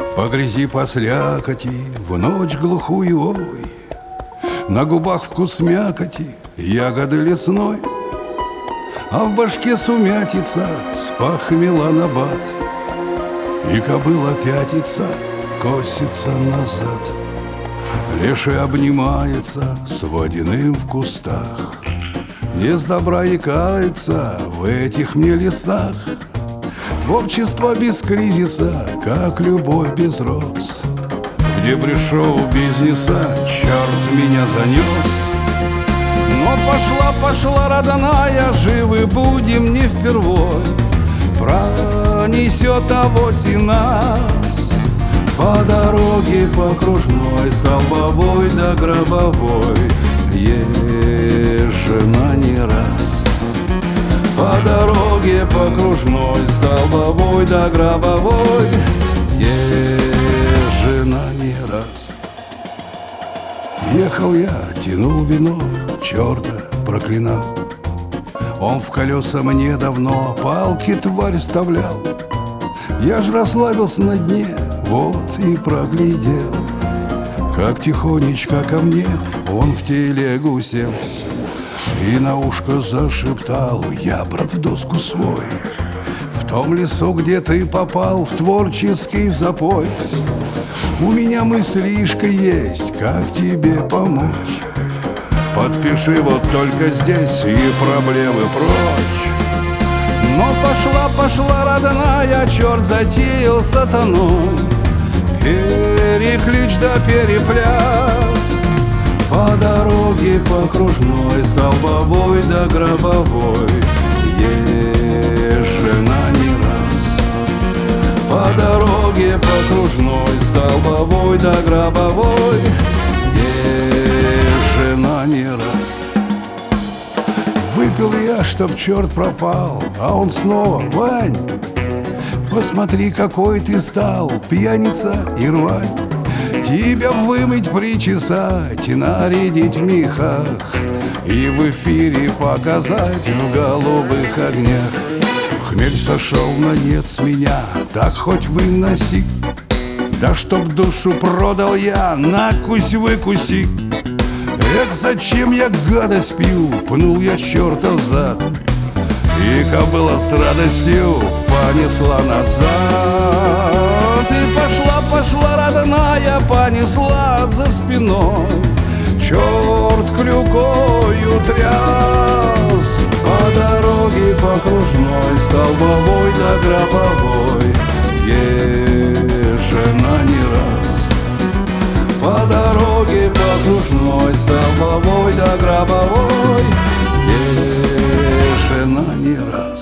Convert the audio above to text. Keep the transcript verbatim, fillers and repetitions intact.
По грязи, по слякоти, в ночь глухую, ой, на губах вкус мякоти, ягоды лесной, а в башке сумятица, спахмела набат, и кобыла пятится, косится назад. Леший обнимается с водяным в кустах, не с добра и кается в этих мне лесах. Общество без кризиса, как любовь без роз. В дебри шоу-бизнеса черт меня занес. Но пошла, пошла родная, живы будем не впервой. Пронесет авось и нас по дороге по кружной, столбовой до гробовой, ежена не раз. По дороге по кружной, столбовой до гробовой, ежена не раз. Ехал я, тянул вино, черта проклинал. Он в колеса мне давно палки, тварь, вставлял. Я ж расслабился на дне, вот и проглядел, как тихонечко ко мне он в телегу сел и на ушко зашептал: я, брат, в доску свой, в том лесу, где ты попал в творческий запой. У меня мыслишка есть, как тебе помочь. Подпиши вот только здесь, и проблемы прочь. Но пошла, пошла родная, черт затеял сатану, переклич да перепляс. По дороге по кружной, столбовой до гробовой, ежена не раз. По дороге по кружной, столбовой до гробовой, ежена не раз. Выпил я, чтоб черт пропал, а он снова: Вань, посмотри, какой ты стал, пьяница и рвань. Тебя вымыть, причесать, нарядить в мехах и в эфире показать в голубых огнях. Хмель сошел на нет с меня, так хоть выноси. Да чтоб душу продал я, накусь-выкуси. Эх, зачем я гадость пью, пнул я черта взад, и кобыла с радостью понесла назад. И пошла, пошла родная, понесла за спиной, черт клюкою тряс. По дороге по кружной, столбовой до гробовой, ежена не раз. По дороге по кружной, столбовой до гробовой, ежена не раз.